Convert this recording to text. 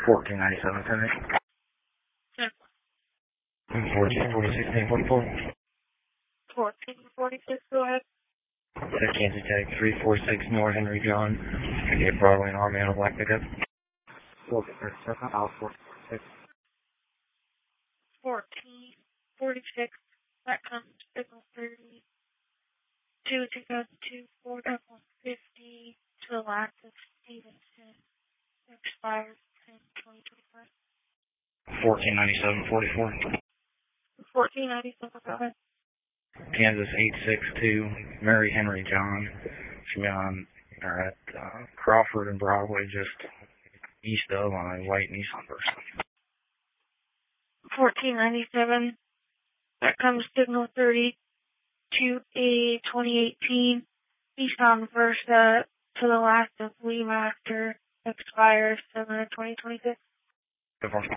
1497, Senate. 1446, 1446, go ahead. Kansas Tech 346 North Henry John. Get Broadway and Army on a black pickup. 1447, out 446. 1446, that comes signal 30. 2002 Ford F-150 to the last of Stevenson. Expires 10/2025. 1497, 44. 1497, go ahead. Kansas 862 Mary Henry John. Should be on at Crawford and Broadway, just east of on a white Nissan Versa. 1497, that comes signal 30 to a 2018 Nissan Versa to the last of Lee Master. Expires 7/2026.